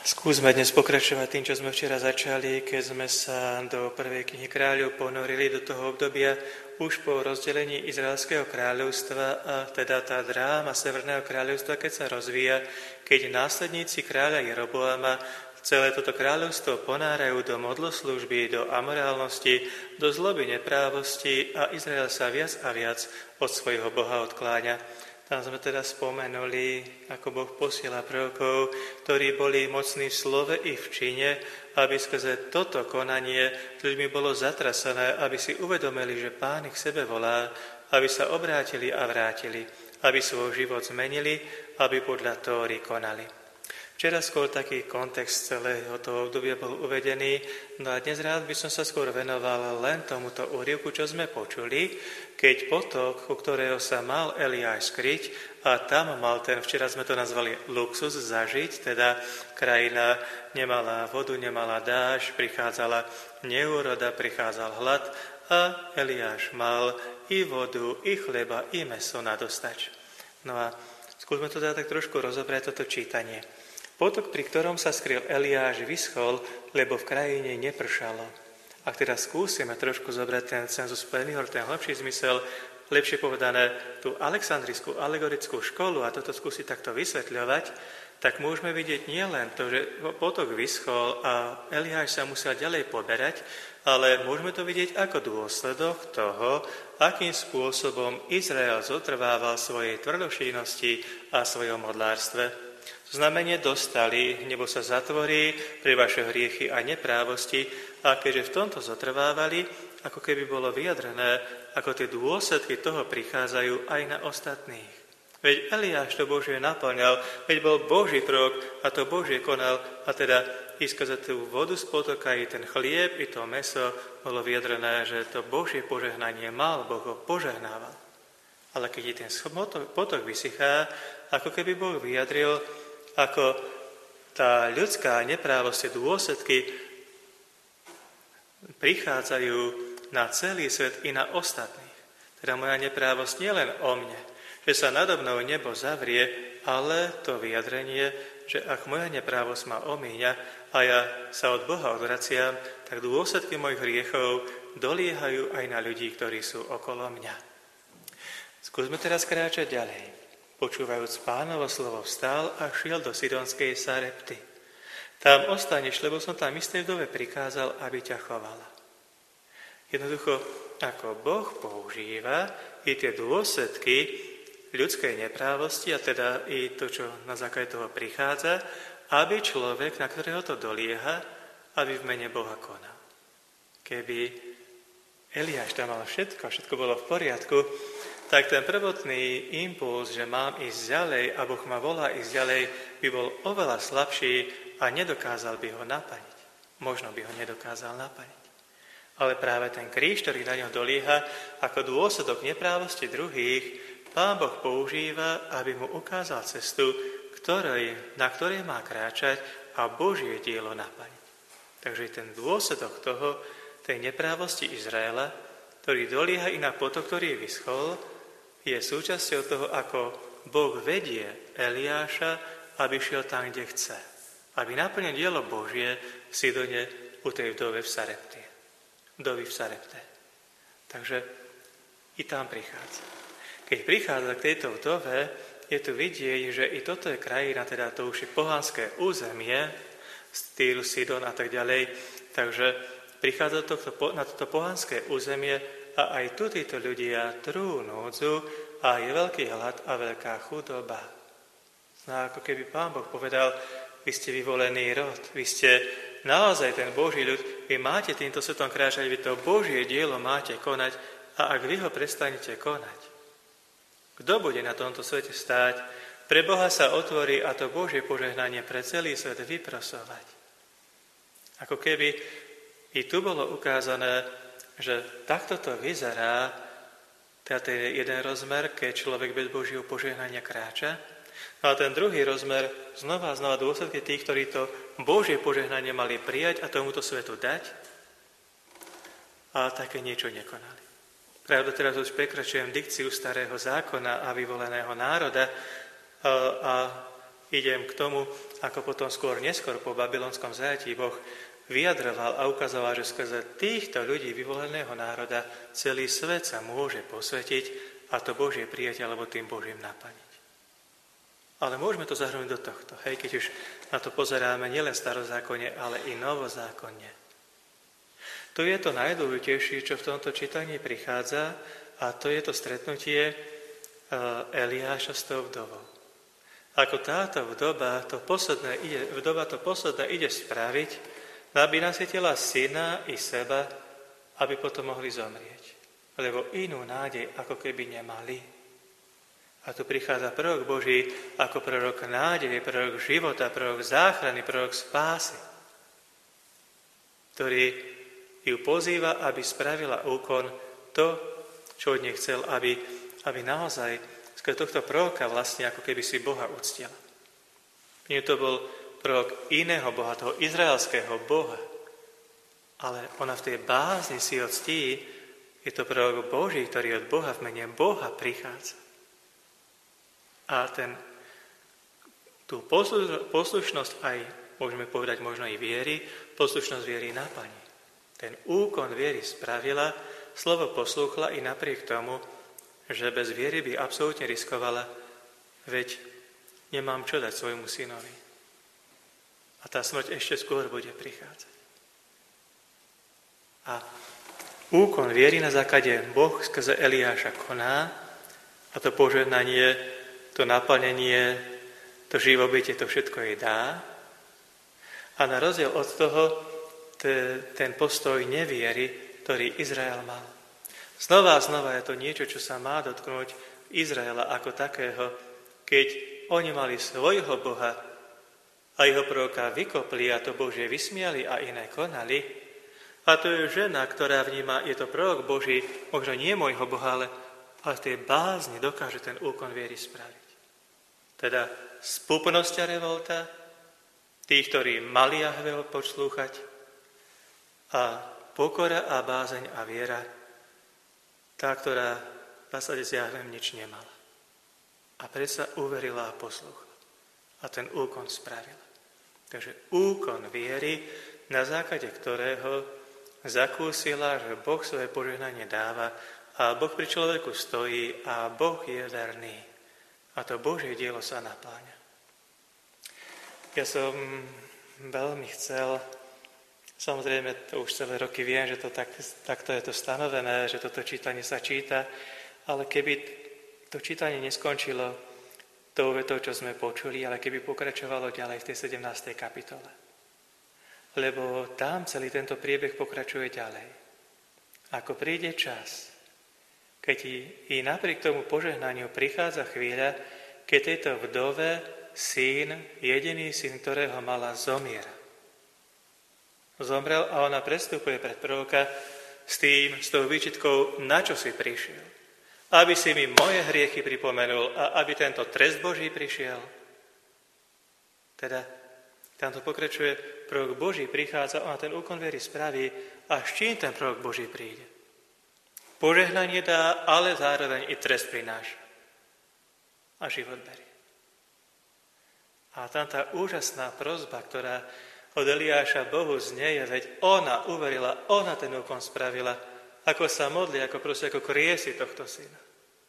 Skúsme dnes pokračovať tým, čo sme včera začali, keď sme sa do prvej knihy Kráľov ponorili do toho obdobia už po rozdelení Izraelského kráľovstva, a teda tá dráma Severného kráľovstva, keď sa rozvíja, keď následníci kráľa Jeroboama celé toto kráľovstvo ponárajú do modloslúžby, do amorálnosti, do zloby, neprávosti a Izrael sa viac a viac od svojho Boha odkláňa. Tam sme teda spomenuli, ako Boh posiela prorokov, ktorí boli mocní v slove i v čine, aby skrze toto konanie ľuďmi bolo zatrasené, aby si uvedomili, že Pán ich sebe volá, aby sa obrátili a vrátili, aby svoj život zmenili, aby podľa Tóry konali. Včera skôr taký kontext celého toho obdobia bol uvedený, no a dnes rád by som sa skôr venoval len tomuto úryvku, čo sme počuli, keď potok, u ktorého sa mal Eliáš skryť a tam mal ten, včera sme to nazvali luxus, zažiť, teda krajina nemala vodu, nemala dážď, prichádzala neúroda, prichádzal hlad a Eliáš mal i vodu, i chleba, i mäso na dostač. No a skúsme to teda tak trošku rozobrať, toto čítanie. Potok, pri ktorom sa skryl Eliáš, vyschol, lebo v krajine nepršalo. Ak teda skúsime trošku zobrať ten sensus plenior, ten hlbší zmysel, lepšie povedané tú alexandrijskú alegorickú školu a toto skúsiť takto vysvetľovať, tak môžeme vidieť nielen to, že potok vyschol a Eliáš sa musel ďalej poberať, ale môžeme to vidieť ako dôsledok toho, akým spôsobom Izrael zotrvával svojej tvrdošínosti a svojom modlárstve. Znamenie dostali, nebo sa zatvorí pre vaše hriechy a neprávosti, a keďže v tomto zotrvávali, ako keby bolo vyjadrené, ako tie dôsledky toho prichádzajú aj na ostatných. Veď Eliáš to Božie naplňal, veď bol Boží prorok a to Božie konal, a teda i skrze tú vodu z potoka, i ten chlieb, i to mäso, bolo vyjadrené, že to Božie požehnanie mal, Boh ho požehnával. Ale keď ten potok vysychá, ako keby Boh vyjadril, ako tá ľudská neprávosť, dôsledky prichádzajú na celý svet i na ostatných. Teda moja neprávosť nie len o mne, že sa nado mnou nebo zavrie, ale to vyjadrenie, že ak moja neprávosť ma omíňa a ja sa od Boha odvraciam, tak dôsledky mojich hriechov doliehajú aj na ľudí, ktorí sú okolo mňa. Skúsme teraz kráčať ďalej. Počúvajúc Pánovo slovo, vstal a šiel do Sidonskej Sarepty. Tam ostaneš, lebo som tam istej vdove prikázal, aby ťa chovala. Jednoducho, ako Boh používa i tie dôsledky ľudskej neprávosti, a teda i to, čo na základe toho prichádza, aby človek, na ktorého to dolieha, aby v mene Boha konal. Keby Eliáš tam mal všetko bolo v poriadku, tak ten prvotný impuls, že mám ísť ďalej a Boh ma volá ísť ďalej, by bol oveľa slabší a nedokázal by ho naplniť. Možno by ho nedokázal naplniť. Ale práve ten kríž, ktorý na ňo dolieha, ako dôsledok neprávosti druhých, Pán Boh používa, aby mu ukázal cestu, na ktorej má kráčať a Božie dielo naplniť. Takže ten dôsledok toho, tej neprávosti Izraela, ktorý dolieha i na potok, ktorý vyschol, je súčasťou toho, ako Boh vedie Eliáša, aby šiel tam, kde chce. Aby naplnil dielo Božie v Sidone u tej vdovy v Sarepte. Takže i tam prichádza. Keď prichádza k tejto vdove, je tu vidieť, že i toto je krajina, teda to už je pohanské územie, Týr, Sidon a tak ďalej. Takže prichádza na toto pohanské územie a aj tu títo ľudia trú núdzu a je veľký hlad a veľká chudoba. No ako keby Pán Boh povedal, vy ste vyvolený rod, vy ste naozaj ten Boží ľud, vy máte týmto svetom kráčať, vy to Božie dielo máte konať a ak vy ho prestanete konať, kto bude na tomto svete stáť? Pre Boha sa otvorí a to Božie požehnanie pre celý svet vyprosovať. Ako keby i tu bolo ukázané, že takto to vyzerá, teda ten jeden rozmer, keď človek bez Božieho požehnania kráča, no a ten druhý rozmer, znova dôsledky tých, ktorí to Božie požehnanie mali prijať a tomuto svetu dať, a také niečo nekonali. Pravda, teraz už prekračujem dikciu starého zákona a vyvoleného národa a idem k tomu, ako potom neskôr po babylonskom zajatí Boh vyjadroval a ukazoval, že skrze týchto ľudí vyvoleného národa celý svet sa môže posvetiť a to Božie prijatie alebo tým Božím naplniť. Ale môžeme to zahrnúť do tohto, hej, keď už na to pozeráme nielen starozákonne, ale i novozákonne. To je to najdôležitejšie, čo v tomto čítaní prichádza, a to je to stretnutie Eliáša s tou vdovou. Ako táto vdoba to posledné ide spraviť, aby nasýtila syna i seba, aby potom mohli zomrieť. Lebo inú nádej ako keby nemali. A tu prichádza prorok Boží ako prorok nádeje, prorok života, prorok záchrany, prorok spásy, ktorý ju pozýva, aby spravila úkon to, čo od nej chcel, aby naozaj skrze tohto proroka vlastne ako keby si Boha uctila. Nie to bol prorok iného Boha, toho izraelského Boha, ale ona v tej bázni si ho ctí, je to prorok Boží, ktorý od Boha v mene Boha prichádza. A tú poslušnosť aj, môžeme povedať možno i viery, poslušnosť viery naplní. Ten úkon viery spravila, slovo poslúchla i napriek tomu, že bez viery by absolútne riskovala, veď nemám čo dať svojmu synovi. A tá smrť ešte skôr bude prichádzať. A úkon viery na základe Boh skrze Eliáša koná a to požehnanie, to naplnenie, to živobytie, to všetko jej dá. A na rozdiel od toho, ten postoj neviery, ktorý Izrael mal. Znova a znova je to niečo, čo sa má dotknúť Izraela ako takého, keď oni mali svojho Boha a jeho proroka vykopli a to Božie vysmiali a iné konali. A to je žena, ktorá vníma, je to prorok Boží, možno nie môjho Boha, ale v tej bázni dokáže ten úkon viery spraviť. Teda spúpnosť a revolta, tých, ktorí mali Jahveho počlúchať, a pokora a bázeň a viera, tá, ktorá v zásade s Jahvem nič nemala. A predsa uverila a poslúchla. A ten úkon spravila. Takže úkon viery, na základe ktorého zakúsila, že Boh svoje požehnanie dáva a Boh pri človeku stojí a Boh je verný. A to Božie dielo sa napláňa. Ja som veľmi chcel, samozrejme, to už celé roky viem, že to takto je to stanovené, že toto čítanie sa číta, ale keby to čítanie neskončilo tou vetou, čo sme počuli, ale keby pokračovalo ďalej v tej 17. kapitole. Lebo tam celý tento priebeh pokračuje ďalej. Ako príde čas, keď i napriek tomu požehnaniu prichádza chvíľa, keď tejto vdove jediný syn, ktorého mala, zomiera. Zomrel a ona prestupuje pred proroka s tou výčitkou, na čo si prišiel. Aby si mi moje hriechy pripomenul a aby tento trest Boží prišiel. Teda tam to pokračuje, prorok Boží prichádza, ona ten úkon viery spraví a s čím ten prorok Boží príde. Požehnanie dá, ale zároveň i trest prináša. A život berie. A tam tá úžasná prosba, ktorá od Eliáša Bohu znieje, veď ona uverila, ona ten úkon spravila, ako sa modlí, ako proste, ako kriesi tohto syna.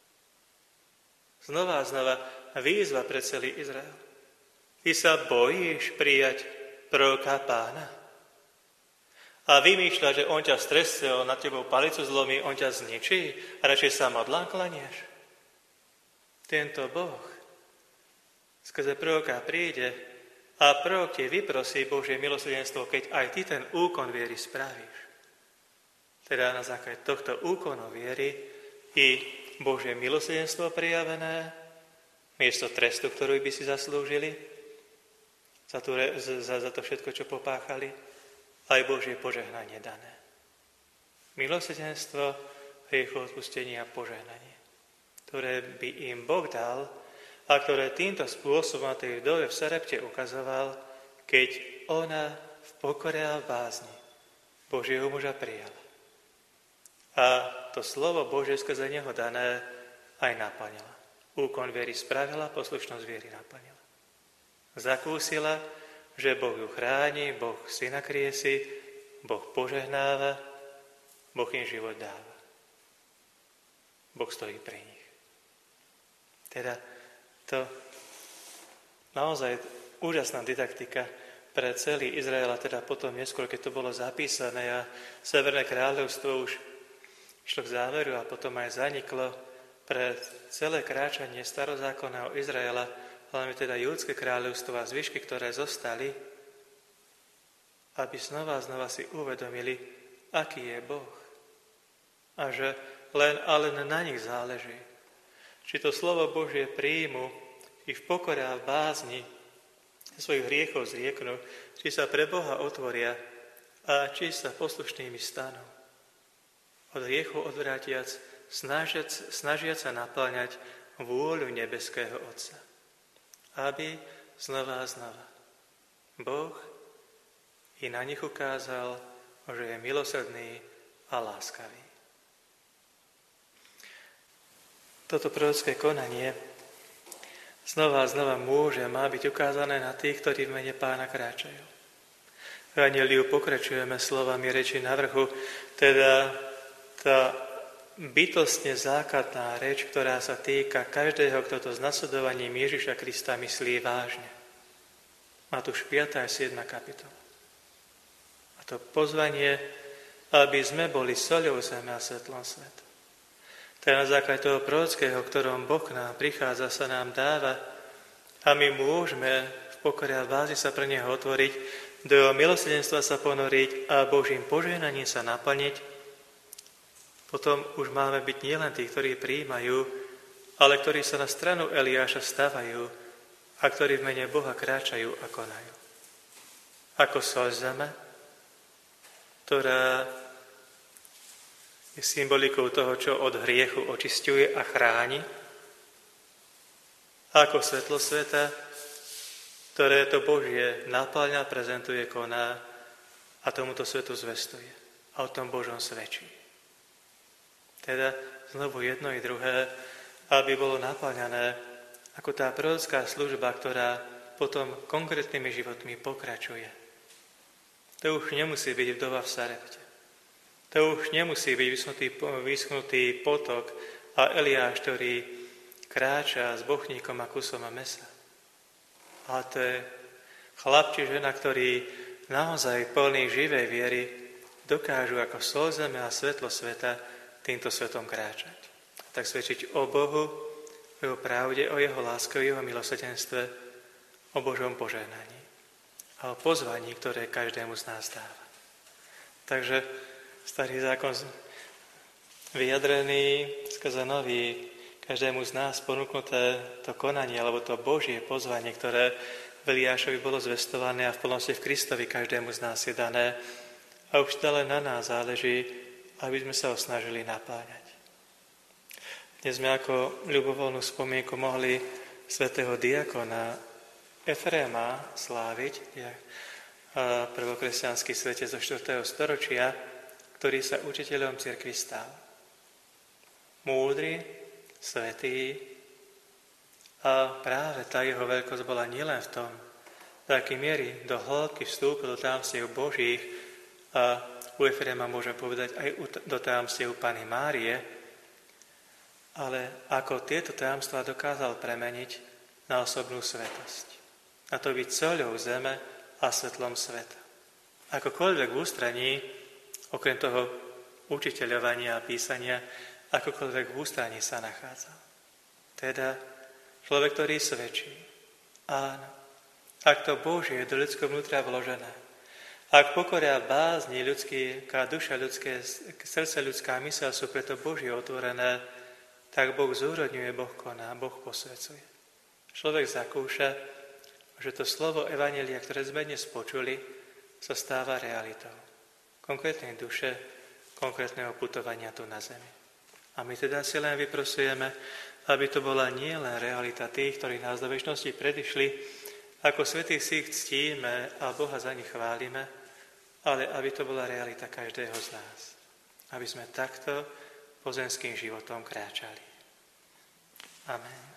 Znova a znova výzva pre celý Izrael. Ty sa bojíš prijať proroka Pána? A vymýšľa, že on ťa stresuje, on nad tebou palicu zlomí, on ťa zničí a radšej sa modlám klanieš. Tento Boh skrze proroka príde a prorok ti vyprosí Božie milosrdenstvo, keď aj ty ten úkon viery spravíš. Teda na základe tohto úkonu viery i Božie milosrdenstvo prijavené, miesto trestu, ktorú by si zaslúžili, za to všetko, čo popáchali, aj Božie požehnanie dané. Milosrdenstvo, hriechov-odpustenie a požehnanie, ktoré by im Boh dal a ktoré týmto spôsobom tej vdove v Sarepte ukazoval, keď ona v pokore a v bázni Božieho muža prijala. A to slovo Božie skrze neho dané aj naplnila. Úkon viery spravila, poslušnosť viery naplnila. zakúsila, že Boh ju chráni, Boh si nakrie si, Boh požehnáva, Boh im život dáva. Boh stojí pri nich. Teda to naozaj úžasná didaktika pre celý Izrael, a teda potom neskôr, keď to bolo zapísané a Severné kráľovstvo už išlo k záveru a potom aj zaniklo, pre celé kráčanie starozákonného Izraela, hlavne teda Júdske kráľovstvo a zvyšky, ktoré zostali, aby znova a znova si uvedomili, aký je Boh. A že len na nich záleží. Či to slovo Božie príjmu i v pokore a v bázni svojich hriechov zrieknú, či sa pre Boha otvoria a či sa poslušnými stanú. Od hriechu odvrátiac, snažiac sa naplňať vôľu nebeského Otca. Aby znova a znova Boh i na nich ukázal, že je milosrdný a láskavý. Toto prorocké konanie znova a znova môže a má byť ukázané na tých, ktorí v mene Pána kráčajú. V Evanjeliu pokračujeme slovami reči na vrchu, teda tá bytostne základná reč, ktorá sa týka každého, kto to s nasledovaním Ježiša Krista myslí vážne. Matúš 5. a 7. kapitola. A to pozvanie, aby sme boli soľou zeme a svetlom sveta. Teda na základe toho prorockého, ktorom Boh k nám prichádza, sa nám dáva a my môžeme v pokore a bázi sa pre Neho otvoriť, do Jeho milosrdenstva sa ponoriť a Božím požehnaním sa naplniť. Potom už máme byť nielen tí, ktorí prijímajú, ale ktorí sa na stranu Eliáša stavajú a ktorí v mene Boha kráčajú a konajú. Ako soľ zeme, ktorá je symbolikou toho, čo od hriechu očisťuje a chráni. A ako svetlo sveta, ktoré to Božie napĺňa, prezentuje, koná a tomuto svetu zvestuje. A o tom Božom svedčí. Teda znovu jedno i druhé, aby bolo napĺňané ako tá prorocká služba, ktorá potom konkrétnymi životmi pokračuje. To už nemusí byť vdova v Sarepte. To už nemusí byť vyschnutý potok a Eliáš, ktorý kráča s bochníkom a kusom a mesa. Ale to je chlap či žena, ktorí naozaj plní živej viery dokážu ako sol zeme a svetlo sveta týmto svetom kráčať. Tak svedčiť o Bohu, o Jeho pravde, o Jeho láske, o Jeho milosrdenstve, o Božom požehnaní a o pozvaní, ktoré každému z nás dáva. Takže Starý zákon vyjadrený skrze Nový, každému z nás ponúknuté to konanie, alebo to Božie pozvanie, ktoré v Eliášovi bolo zvestované a v plnosti v Kristovi každému z nás je dané. A už stále na nás záleží, aby sme sa ho snažili napáňať. Dnes sme ako ľubovoľnú spomienku mohli svätého diakona Efréma sláviť, prvokresťanský svetec zo 4. storočia, ktorý sa učiteľom cirkvi stal. Múdry, svätý a práve tá jeho veľkosť bola nielen v tom, do akej miery do hĺbky vstúpil do tajomstiev Božích a u Efréma môžem povedať aj do tajomstiev Panny Márie, ale ako tieto tajomstvá dokázal premeniť na osobnú svetosť. A to byť soľou zeme a svetlom sveta. Akokoľvek v ústraní, okrem toho učiteľovania a písania, akokoľvek v ústraní sa nachádza. Teda človek, ktorý svedčí. Áno, ak to Božie je do ľudského vnútra vložené, ak pokoria bázni ľudská duša, ľudské srdce, ľudská myseľ sú preto Božie otvorené, tak Boh zúrodňuje, Boh koná, Boh posvecuje. Človek zakúša, že to slovo Evanjelia, ktoré sme dnes počuli, sa stáva realitou konkrétnej duše, konkrétneho putovania tu na zemi. A my teda si len vyprosujeme, aby to bola nie len realita tých, ktorí nás do večnosti predišli, ako svätých si ich ctíme a Boha za nich chválime, ale aby to bola realita každého z nás. Aby sme takto pozemským životom kráčali. Amen.